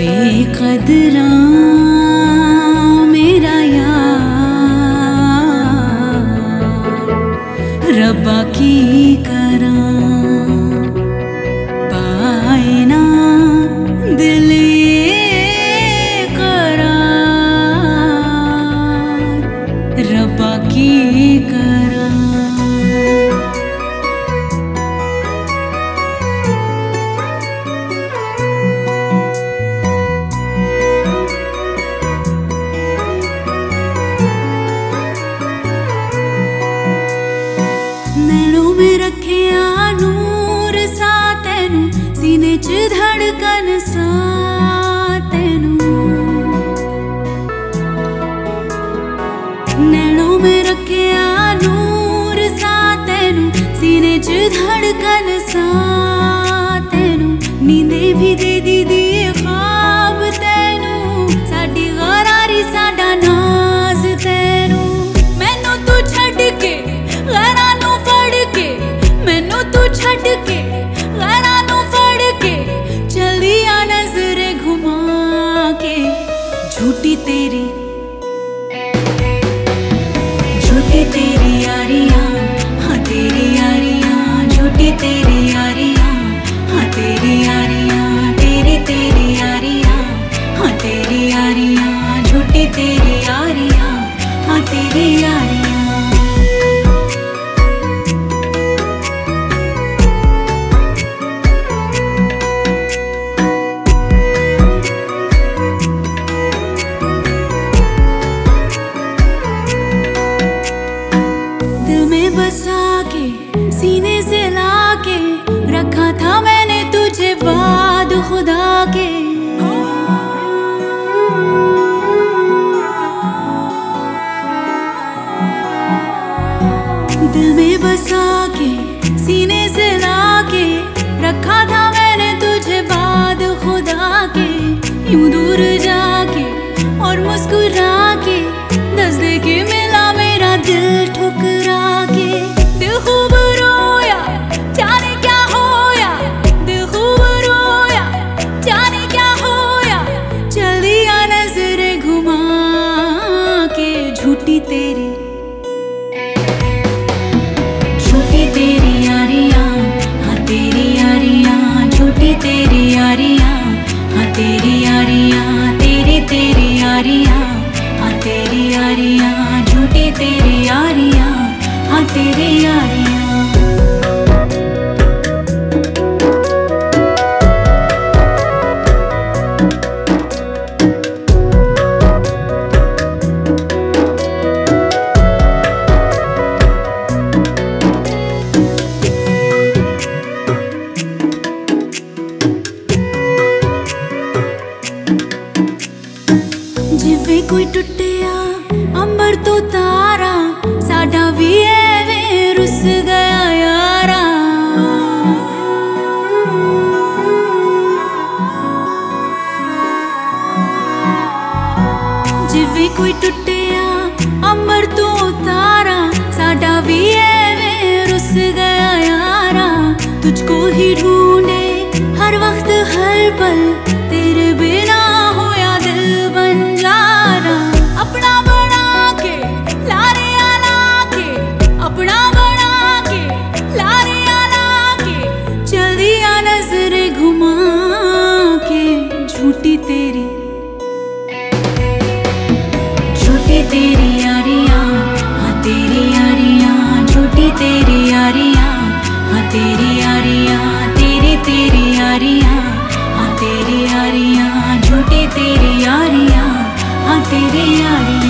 बेकदरा मेरा यार रब्बा की करा पाए ना दिल करार रब्बा की करा। नैनों में रखिया नूर सा तेनू सीने च धड़कन सा तेनू नैनों में रखिया नूर सा तेनू सीने च धड़कन सा तेनू नींदे भी दे दी दिए ख्वाब तेनू साडी गरारी साडा नाज तेनू मैनू तू छड़ के गैरां नू फड़ के मैनू तू छड़ के गैरां नू फड़ के चली आ नजरे घुमा के झूठी तेरी यारियां हाँ तेरी यारियां झूठी तेरी यारियां हाँ तेरी यारियां तेरी यारियां हाँ तेरी यारियां झूठी तेरी यारियां हाँ तेरी यारियां। बसा के सीने से लाके रखा था मैंने तुझे बाद खुदा के दिल में बसा के सीने से लाके रखा था मैंने तुझे बाद खुदा के यूं दूर जाके और मुस्कुरा के दस दे के मिला मेरा दिल ठुकरा के दिल खूब रोया जाने क्या होया दिल खूब रोया जाने क्या होया चली आ नजरे घुमा के झूठी तेरी यारियां हाँ तेरी यारियां झूठी तेरी यारियां हाँ तेरी यारियां तेरी यारियां हाँ तेरी यारियां झूठी तेरी यारियां हाँ तेरी यारियां। जिवे कोई टुटिया अंबर तो तारा साडा भी एवें रुस गया यारा जिवे कोई टुटिया अंबर तो तारा साडा भी एवें रुस गया यारा तुझको ही ढूंढे हर वक्त हर पल तेरे बिना होया दिल बंजारा अपना बना के लारे आला के अपना बना के लारे आला के चली आ नजरे घुमा के झूठी तेरी यारियां हाँ तेरी यारियां झूठी तेरी यारियां हाँ तेरी यारियां तेरी यारियां हाँ तेरी यारियां झूठी तेरी यारियां हाँ तेरी यारियां।